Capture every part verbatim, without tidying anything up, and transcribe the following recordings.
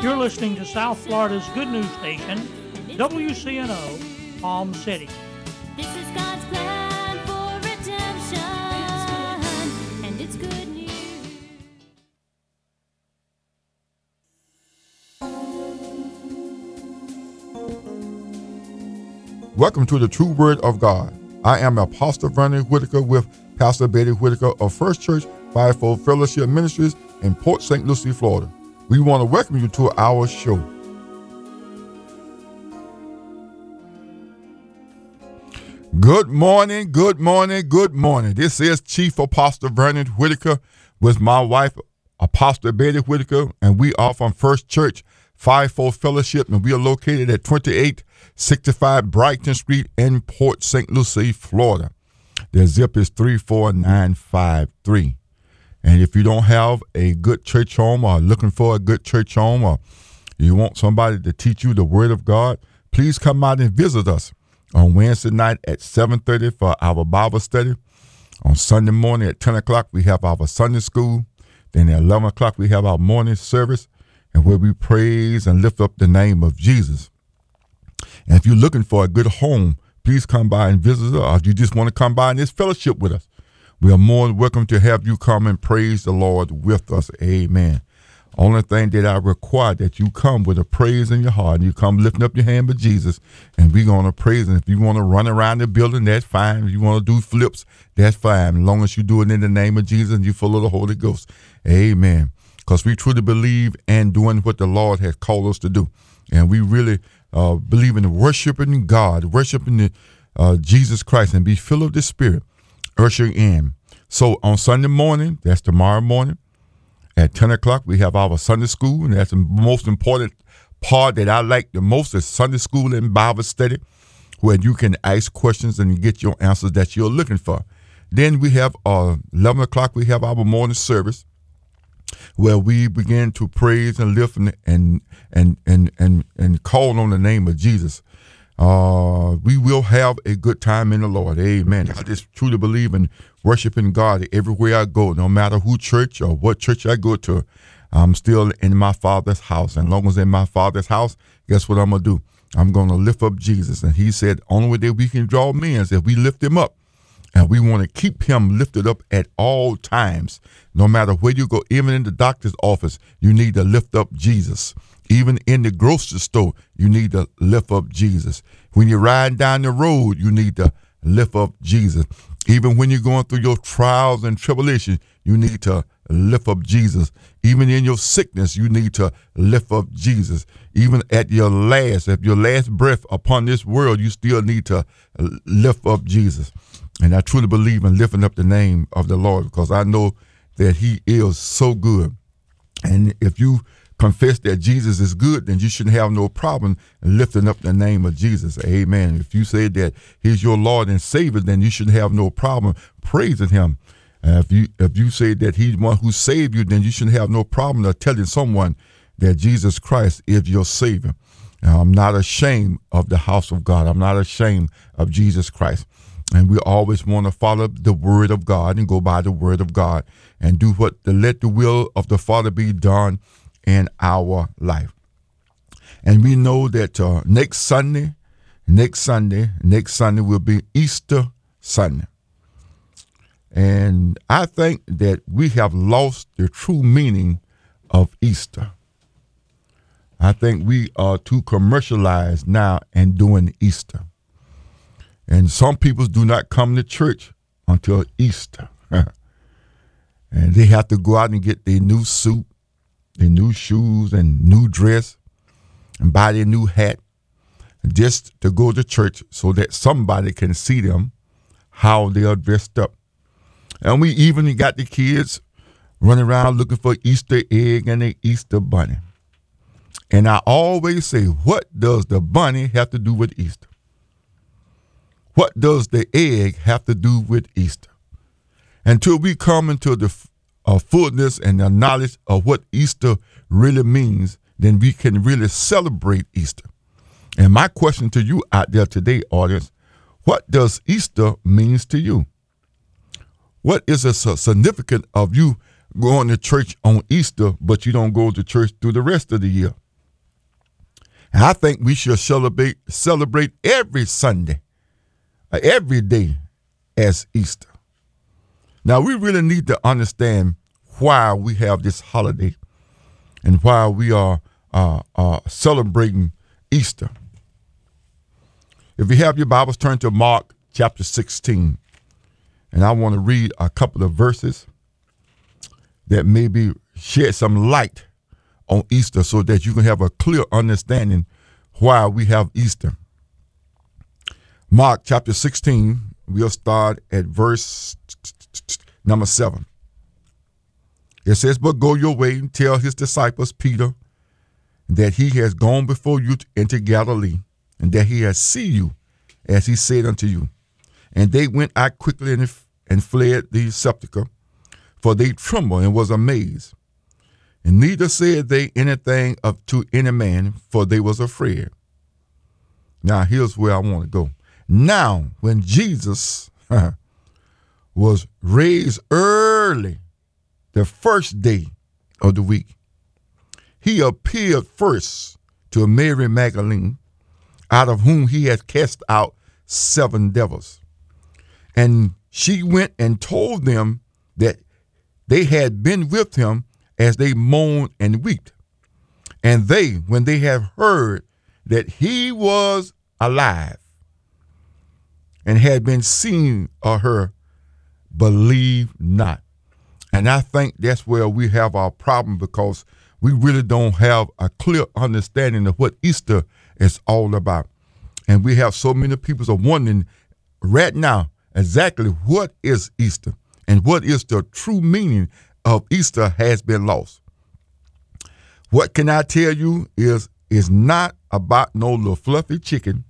You're listening to South Florida's good news station, W C N O, Palm City. This is God's plan for redemption, and it's good news. Welcome to the True Word of God. I am Apostle Vernon Whitaker with Pastor Betty Whitaker of First Church Fivefold Fellowship Ministries in Port Saint Lucie, Florida. We want to welcome you to our show. Good morning, good morning, good morning. This is Chief Apostle Vernon Whitaker with my wife, Apostle Betty Whitaker, and we are from First Church Fivefold Fellowship, and we are located at twenty-eight sixty-five Brighton Street in Port Saint Lucie, Florida. The zip is three four nine five three. And if you don't have a good church home or looking for a good church home or you want somebody to teach you the Word of God, please come out and visit us on Wednesday night at seven thirty for our Bible study. On Sunday morning at ten o'clock, we have our Sunday school. Then at eleven o'clock, we have our morning service, and where we praise and lift up the name of Jesus. And if you're looking for a good home, please come by and visit us, or if you just want to come by and just fellowship with us, we are more than welcome to have you come and praise the Lord with us. Amen. Only thing that I require that you come with a praise in your heart, and you come lifting up your hand with Jesus, and we're going to praise him. If you want to run around the building, that's fine. If you want to do flips, that's fine, as long as you do it in the name of Jesus and you're full of the Holy Ghost. Amen. Because we truly believe in doing what the Lord has called us to do. And we really uh, believe in worshiping God, worshiping the, uh, Jesus Christ, and be filled of the Spirit, ushering in. So on Sunday morning, that's tomorrow morning, at ten o'clock, we have our Sunday school, and that's the most important part that I like the most is Sunday school and Bible study, where you can ask questions and get your answers that you're looking for. Then we have uh, eleven o'clock, we have our morning service, where we begin to praise and lift and and and and and, and call on the name of Jesus. Uh, we will have a good time in the Lord. Amen. I just truly believe in worshiping God everywhere I go, no matter who church or what church I go to. I'm still in my Father's house. And as long as in my Father's house, guess what I'm going to do? I'm going to lift up Jesus. And he said, only way that we can draw men is if we lift him up. And we want to keep him lifted up at all times. No matter where you go, even in the doctor's office, you need to lift up Jesus. Even in the grocery store, you need to lift up Jesus. When you're riding down the road, you need to lift up Jesus. Even when you're going through your trials and tribulations, you need to lift up Jesus. Even in your sickness, you need to lift up Jesus. Even at your last, at your last breath upon this world, you still need to lift up Jesus. And I truly believe in lifting up the name of the Lord, because I know that he is so good. And if you confess that Jesus is good, then you shouldn't have no problem lifting up the name of Jesus. Amen. If you say that he's your Lord and Savior, then you shouldn't have no problem praising him. Uh, if you if you say that he's one who saved you, then you shouldn't have no problem of telling someone that Jesus Christ is your Savior. Now, I'm not ashamed of the house of God. I'm not ashamed of Jesus Christ. And we always want to follow the word of God and go by the word of God and do what the let the will of the Father be done in our life. And we know that uh, next Sunday, next Sunday, next Sunday will be Easter Sunday. And I think that we have lost the true meaning of Easter. I think we are too commercialized now in doing Easter. And some people do not come to church until Easter. And they have to go out and get their new suit, their new shoes and new dress, and buy their new hat just to go to church so that somebody can see them, how they are dressed up. And we even got the kids running around looking for Easter egg and the Easter bunny. And I always say, what does the bunny have to do with Easter? What does the egg have to do with Easter? Until we come into the uh, fullness and the knowledge of what Easter really means, then we can really celebrate Easter. And my question to you out there today, audience, what does Easter means to you? What is the significance of you going to church on Easter, but you don't go to church through the rest of the year? And I think we should celebrate celebrate every Sunday, uh, every day as Easter. Now, we really need to understand why we have this holiday and why we are uh, uh, celebrating Easter. If you have your Bibles, turn to Mark chapter sixteen. And I want to read a couple of verses that maybe shed some light on Easter so that you can have a clear understanding why we have Easter. Mark chapter sixteen, we'll start at verse number seven. It says, "But go your way and tell his disciples, Peter, that he has gone before you into Galilee, and that he has seen you, as he said unto you. And they went out quickly and, and fled the sepulchre, for they trembled and was amazed. And neither said they anything of to any man, for they was afraid." Now here's where I want to go. Now, when Jesus was raised early, the first day of the week, he appeared first to Mary Magdalene, out of whom he had cast out seven devils. And she went and told them that they had been with him as they mourned and wept. And they, when they have heard that he was alive and had been seen of her, believed not. And I think that's where we have our problem, because we really don't have a clear understanding of what Easter is all about. And we have so many people are wondering right now exactly what is Easter and what is the true meaning of Easter has been lost. What can I tell you is is not about no little fluffy chicken,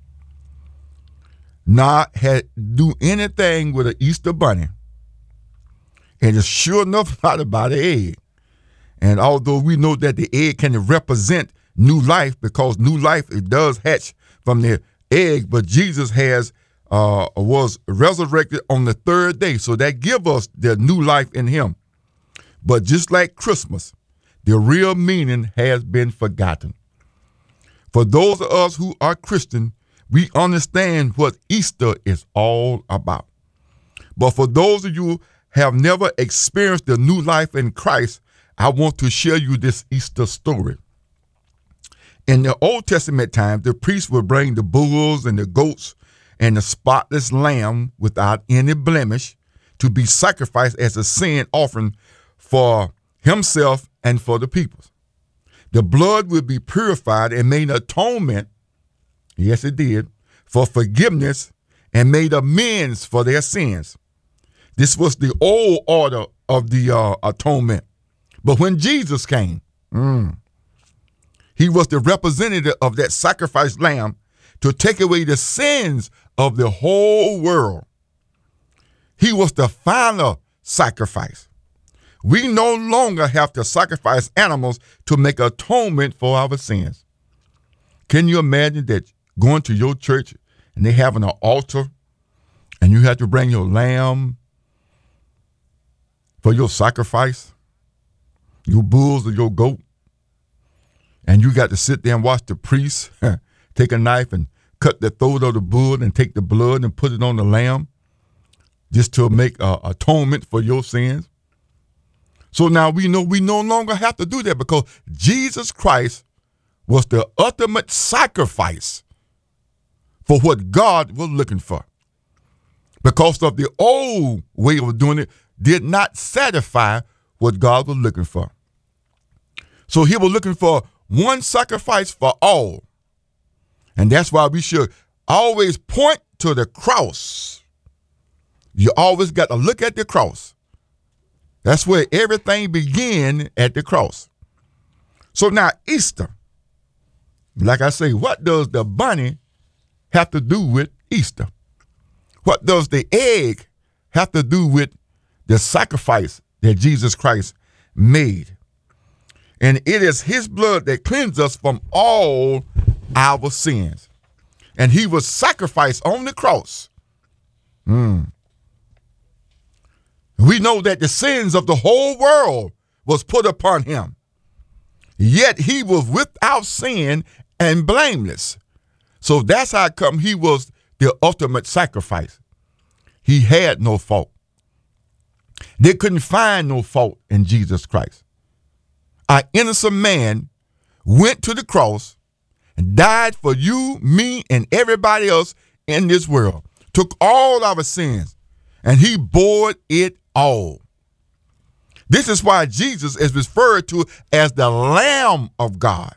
not had do anything with an Easter bunny, and it's sure enough not about an egg. And although we know that the egg can represent new life, because new life, it does hatch from the egg, but Jesus has uh, was resurrected on the third day, so that gives us the new life in him. But just like Christmas, the real meaning has been forgotten. For those of us who are Christian, we understand what Easter is all about. But for those of you who have never experienced the new life in Christ, I want to share you this Easter story. In the Old Testament times, the priests would bring the bulls and the goats and the spotless lamb without any blemish to be sacrificed as a sin offering for himself and for the people. The blood would be purified and made atonement, yes it did, for forgiveness, and made amends for their sins. This was the old order of the uh, atonement. But when Jesus came, mm, he was the representative of that sacrificed lamb to take away the sins of the whole world. He was the final sacrifice. We no longer have to sacrifice animals to make atonement for our sins. Can you imagine that going to your church and they having an altar and you have to bring your lamb for your sacrifice, your bulls or your goat, and you got to sit there and watch the priest take a knife and cut the throat of the bull and take the blood and put it on the lamb just to make uh, atonement for your sins? So now we know we no longer have to do that, because Jesus Christ was the ultimate sacrifice for what God was looking for. Because of the old way of doing it did not satisfy what God was looking for. So he was looking for one sacrifice for all. And that's why we should always point to the cross. You always got to look at the cross. That's where everything began, at the cross. So now Easter, like I say, what does the bunny have to do with Easter? What does the egg have to do with the sacrifice that Jesus Christ made? And it is his blood that cleanses us from all our sins. And he was sacrificed on the cross. Mm. We know that the sins of the whole world was put upon him. Yet he was without sin and blameless. So that's how come he was the ultimate sacrifice. He had no fault. They couldn't find no fault in Jesus Christ. An innocent man went to the cross and died for you, me, and everybody else in this world. Took all our sins, and he bore it all. This is why Jesus is referred to as the Lamb of God.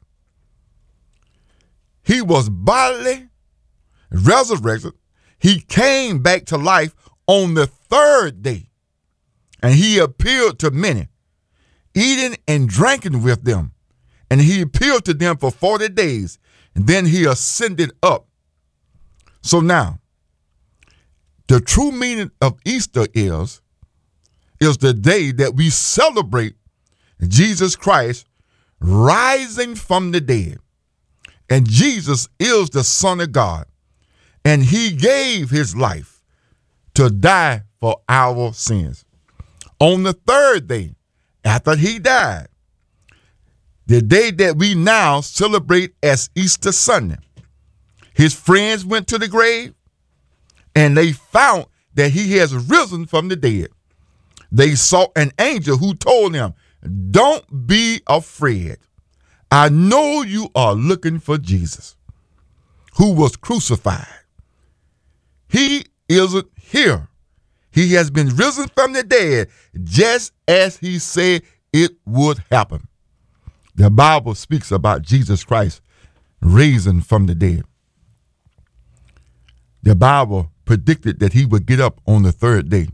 He was bodily resurrected. He came back to life on the third day, and he appeared to many, eating and drinking with them. And he appeared to them for forty days, and then he ascended up. So now, the true meaning of Easter is, is the day that we celebrate Jesus Christ rising from the dead. And Jesus is the Son of God, and he gave his life to die for our sins. On the third day, after he died, the day that we now celebrate as Easter Sunday, his friends went to the grave, and they found that he has risen from the dead. They saw an angel who told them, "Don't be afraid. I know you are looking for Jesus, who was crucified. He isn't here. He has been risen from the dead, just as he said it would happen." The Bible speaks about Jesus Christ raising from the dead. The Bible predicted that he would get up on the third day.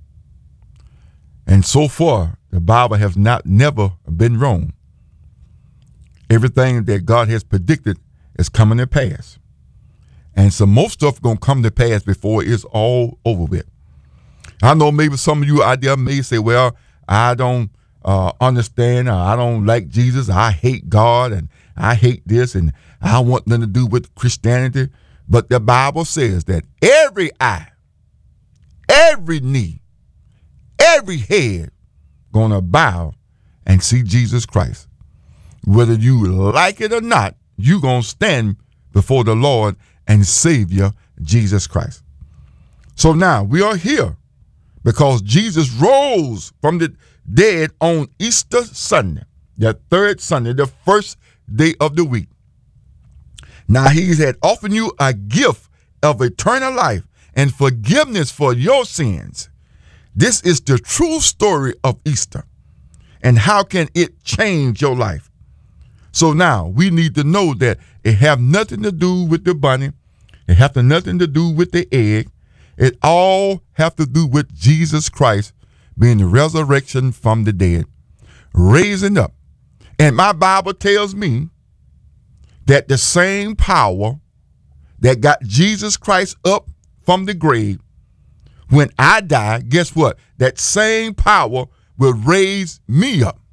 And so far, the Bible has not never been wrong. Everything that God has predicted is coming to pass. And some more stuff going to come to pass before it's all over with. I know maybe some of you out there may say, well, I don't uh, understand. Or I don't like Jesus. I hate God, and I hate this, and I want nothing to do with Christianity. But the Bible says that every eye, every knee, every head going to bow and see Jesus Christ. Whether you like it or not, you're going to stand before the Lord and Savior, Jesus Christ. So now we are here because Jesus rose from the dead on Easter Sunday, the third Sunday, the first day of the week. Now he had offered you a gift of eternal life and forgiveness for your sins. This is the true story of Easter. And how can it change your life? So now we need to know that it have nothing to do with the bunny. It have to nothing to do with the egg. It all have to do with Jesus Christ being the resurrection from the dead, raising up. And my Bible tells me that the same power that got Jesus Christ up from the grave, when I die, guess what? That same power will raise me up.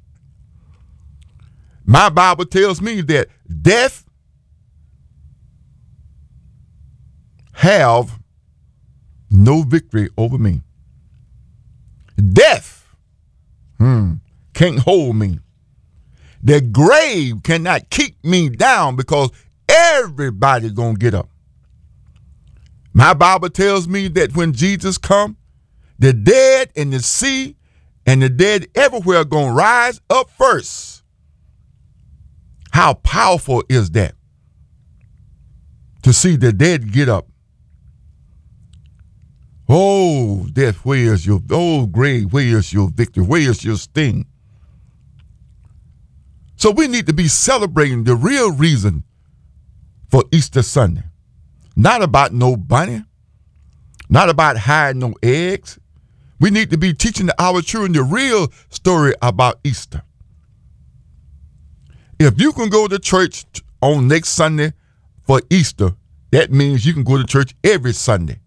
My Bible tells me that death have no victory over me. Death hmm, can't hold me. The grave cannot keep me down because everybody gonna get up. My Bible tells me that when Jesus come, the dead in the sea and the dead everywhere gonna rise up first. How powerful is that? To see the dead get up. Oh, death, where is your, oh, grave, where is your victory? Where is your sting? So we need to be celebrating the real reason for Easter Sunday. Not about no bunny, not about hiding no eggs. We need to be teaching our children the real story about Easter. If you can go to church on next Sunday for Easter, that means you can go to church every Sunday.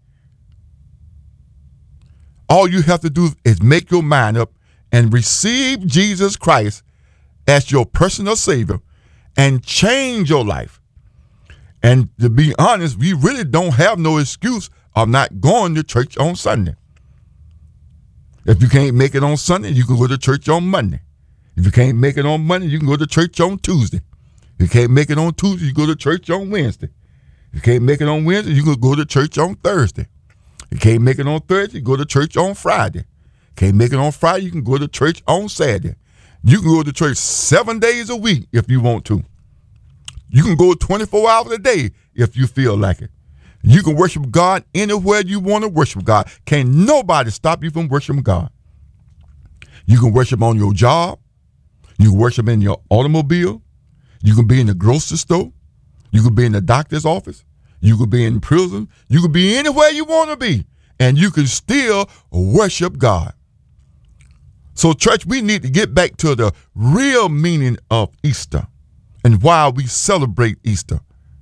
All you have to do is make your mind up and receive Jesus Christ as your personal Savior and change your life. And to be honest, we really don't have no excuse of not going to church on Sunday. If you can't make it on Sunday, you can go to church on Monday. If you can't make it on Monday, you can go to church on Tuesday. You can't make it on Tuesday, you go to church on Wednesday. You can't make it on Wednesday, you can go to church on Thursday. You can't make it on Thursday, you go to church on Friday. Can't make it on Friday, you can go to church on Saturday. You can go to church seven days a week if you want to. You can go twenty-four hours a day if you feel like it. You can worship God anywhere you want to worship God. Can't nobody stop you from worshiping God. You can worship on your job. You can worship in your automobile. You can be in the grocery store. You can be in the doctor's office. You could be in prison. You could be anywhere you want to be. And you can still worship God. So, church, we need to get back to the real meaning of Easter and why we celebrate Easter.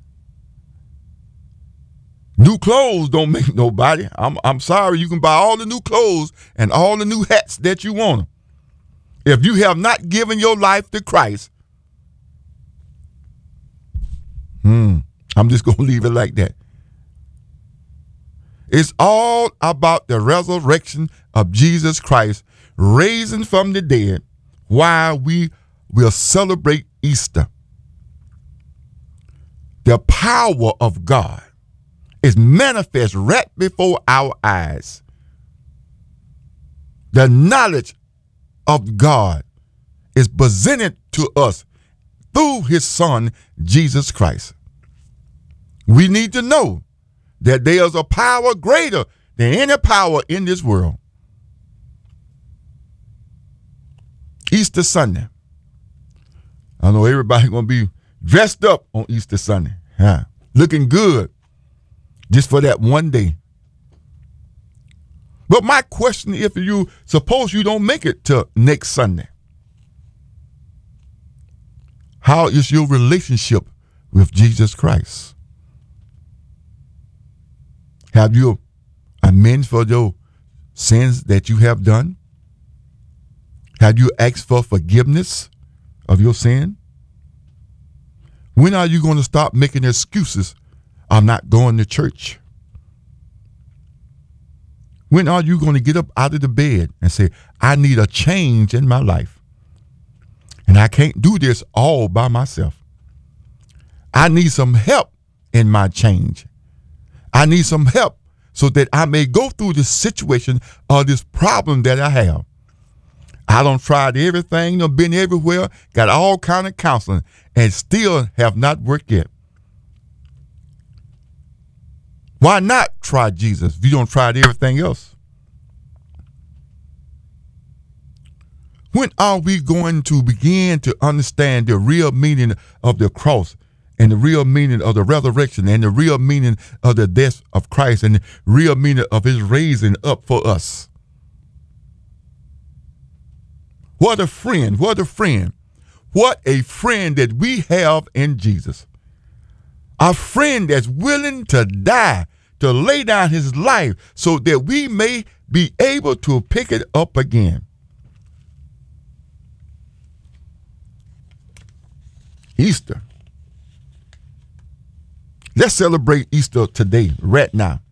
New clothes don't make nobody. I'm, I'm sorry. You can buy all the new clothes and all the new hats that you want. If you have not given your life to Christ, hmm, I'm just going to leave it like that. It's all about the resurrection of Jesus Christ, raising from the dead, why we will celebrate Easter. The power of God is manifest right before our eyes. The knowledge of God is presented to us through his son, Jesus Christ. We need to know that there is a power greater than any power in this world. Easter Sunday. I know everybody's going to be dressed up on Easter Sunday, huh? Looking good just for that one day. But my question, if you suppose you don't make it to next Sunday, how is your relationship with Jesus Christ? Have you amended for your sins that you have done? Have you asked for forgiveness of your sin? When are you going to stop making excuses of not going to church? When are you going to get up out of the bed and say, I need a change in my life, and I can't do this all by myself. I need some help in my change. I need some help so that I may go through this situation or this problem that I have. I done tried everything, done been everywhere, got all kind of counseling, and still have not worked yet. Why not try Jesus if you don't try everything else? When are we going to begin to understand the real meaning of the cross and the real meaning of the resurrection and the real meaning of the death of Christ and the real meaning of his raising up for us? What a friend, what a friend. What a friend that we have in Jesus. A friend that's willing to die, to lay down his life so that we may be able to pick it up again. Easter. Let's celebrate Easter today, right now.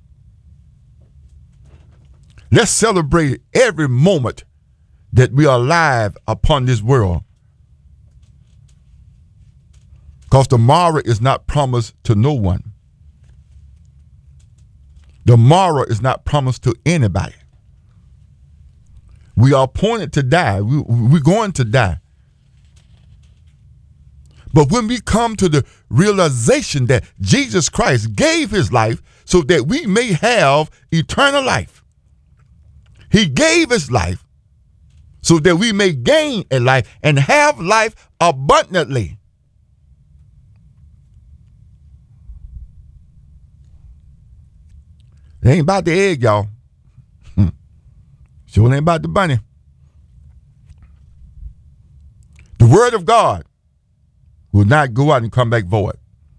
Let's celebrate every moment that we are alive upon this world. Because tomorrow is not promised to no one. Tomorrow is not promised to anybody. We are appointed to die. We, we're going to die. But when we come to the realization that Jesus Christ gave his life so that we may have eternal life, he gave his life so that we may gain a life and have life abundantly. It ain't about the egg, y'all. Sure ain't about the bunny. The word of God will not go out and come back void.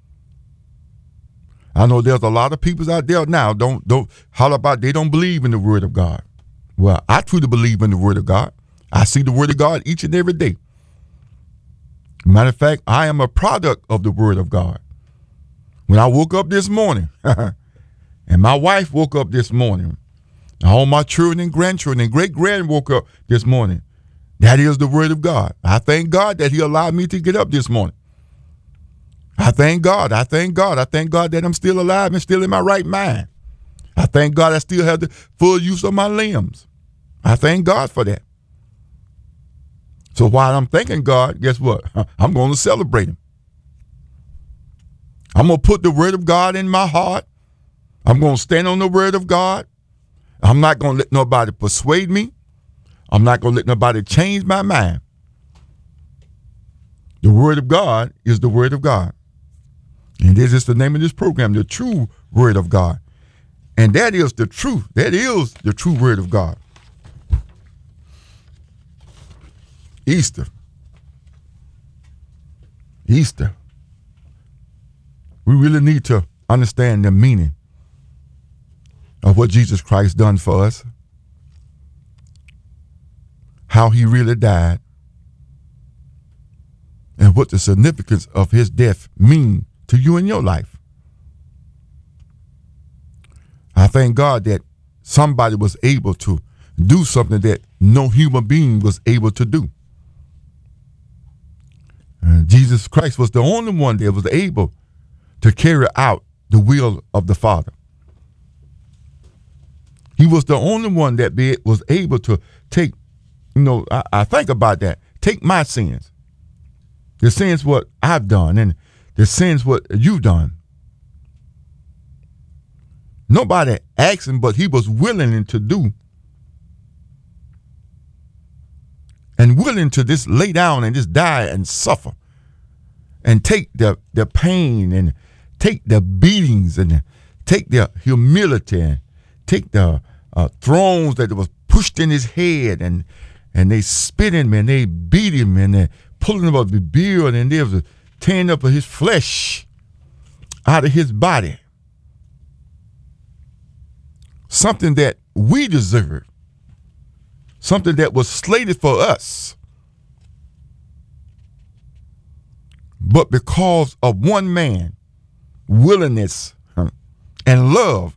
I know there's a lot of people out there now don't don't holler about they don't believe in the word of God. Well, I truly believe in the word of God. I see the word of God each and every day. Matter of fact, I am a product of the word of God. When I woke up this morning, and my wife woke up this morning, all my children and grandchildren and great-grand woke up this morning, that is the word of God. I thank God that he allowed me to get up this morning. I thank God. I thank God. I thank God that I'm still alive and still in my right mind. I thank God I still have the full use of my limbs. I thank God for that. So while I'm thanking God, guess what? I'm going to celebrate him. I'm going to put the word of God in my heart. I'm going to stand on the word of God. I'm not going to let nobody persuade me. I'm not going to let nobody change my mind. The word of God is the word of God. And this is the name of this program, the true word of God. And that is the truth. That is the true word of God. Easter. Easter. We really need to understand the meaning of what Jesus Christ done for us, how he really died, and what the significance of his death mean to you in your life. I thank God that somebody was able to do something that no human being was able to do. Uh, Jesus Christ was the only one that was able to carry out the will of the Father. He was the only one that be, was able to take, you know, I, I think about that, take my sins, the sins what I've done, and the sins what you've done. Nobody asked him, but he was willing to do and willing to just lay down and just die and suffer and take the, the pain and take the beatings and take the humility and take the uh, thrones that was pushed in his head, and and they spit him and they beat him and they pulling him up the beard, and they was tearing up of his flesh out of his body. Something that we deserve. Something that was slated for us. But because of one man, willingness and love,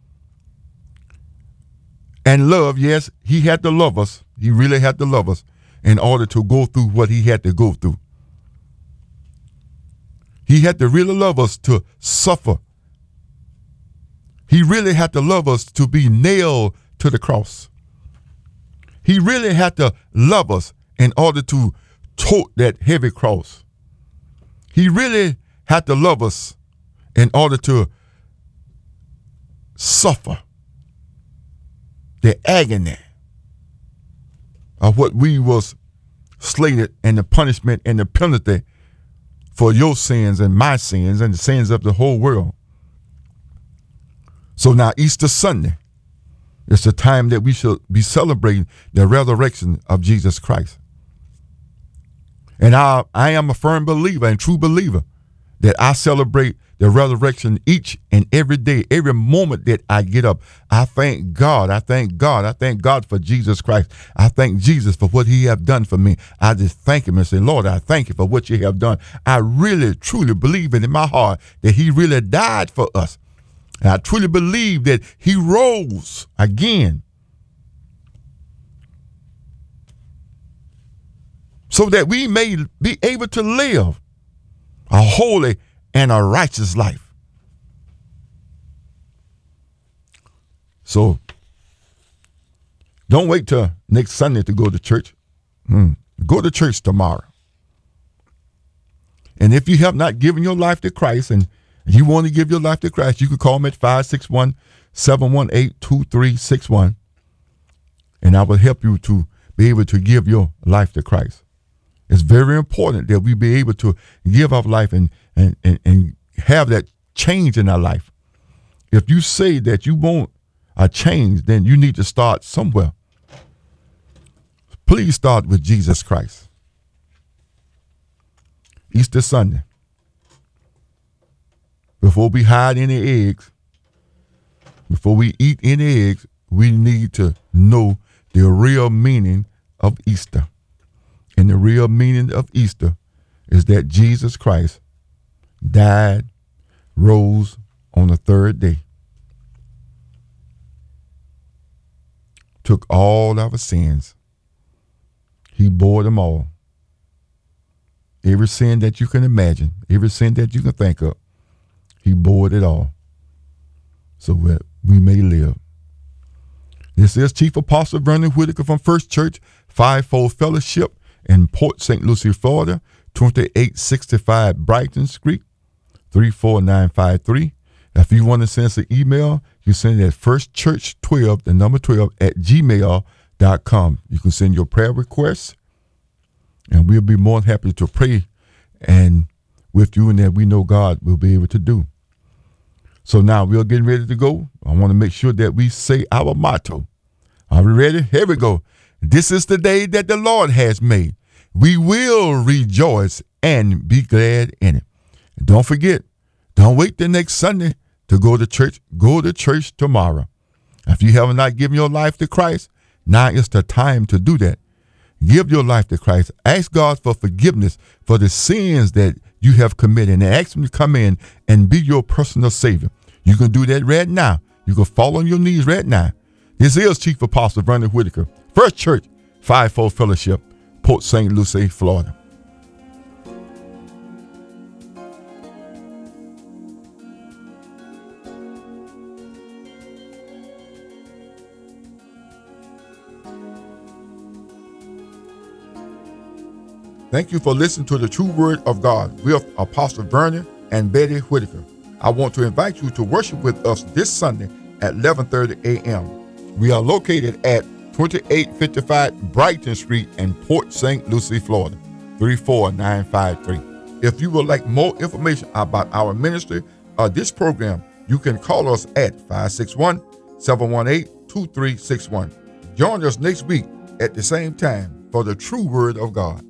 and love, yes, he had to love us. He really had to love us in order to go through what he had to go through. He had to really love us to suffer. He really had to love us to be nailed to the cross. He really had to love us in order to tote that heavy cross. He really had to love us in order to suffer the agony of what we was slated, and the punishment and the penalty for your sins and my sins and the sins of the whole world. So now Easter Sunday, it's the time that we should be celebrating the resurrection of Jesus Christ. And I, I am a firm believer and true believer that I celebrate the resurrection each and every day, every moment that I get up. I thank God. I thank God. I thank God for Jesus Christ. I thank Jesus for what he have done for me. I just thank him and say, Lord, I thank you for what you have done. I really, truly believe it in my heart that he really died for us. And I truly believe that he rose again so that we may be able to live a holy and a righteous life. So don't wait till next Sunday to go to church. Mm. Go to church tomorrow. And if you have not given your life to Christ and you want to give your life to Christ, you can call me at five six one, seven one eight, two three six one. And I will help you to be able to give your life to Christ. It's very important that we be able to give our life and, and, and, and have that change in our life. If you say that you want a change, then you need to start somewhere. Please start with Jesus Christ. Easter Sunday. Before we hide any eggs, before we eat any eggs, we need to know the real meaning of Easter. And the real meaning of Easter is that Jesus Christ died, rose on the third day, took all our sins. He bore them all. every sin that you can imagine, every sin that you can think of. He bore it all so that we may live. This is Chief Apostle Vernon Whitaker from First Church Fivefold Fellowship in Port Saint Lucie, Florida, twenty-eight sixty-five Brighton Street, three four nine five three. If you want to send us an email, you send it at firstchurch twelve, the number twelve, at gmail dot com. You can send your prayer requests, and we'll be more than happy to pray and with you, and that we know God will be able to do. So now we're getting ready to go. I want to make sure that we say our motto. Are we ready? Here we go. This is the day that the Lord has made. We will rejoice and be glad in it. And don't forget, don't wait the next Sunday to go to church. Go to church tomorrow. If you have not given your life to Christ, now is the time to do that. Give your life to Christ. Ask God for forgiveness for the sins that you have committed, and ask him to come in and be your personal Savior. You can do that right now. You can fall on your knees right now. This is Chief Apostle Vernon Whitaker, First Church Fivefold Fellowship, Port Saint Lucie, Florida. Thank you for listening to the True Word of God with Apostle Vernon and Betty Whitaker. I want to invite you to worship with us this Sunday at eleven thirty a.m. We are located at twenty-eight fifty-five Brighton Street in Port Saint Lucie, Florida, three four nine five three. If you would like more information about our ministry or this program, you can call us at five six one, seven one eight, two three six one. Join us next week at the same time for the True Word of God.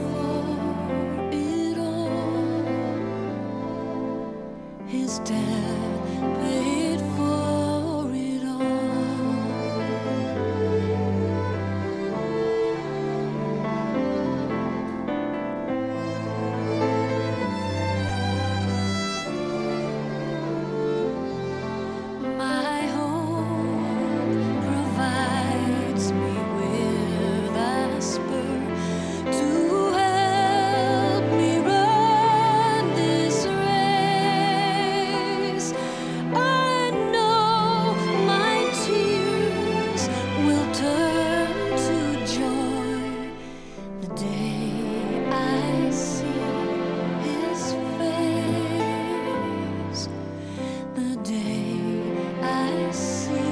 His death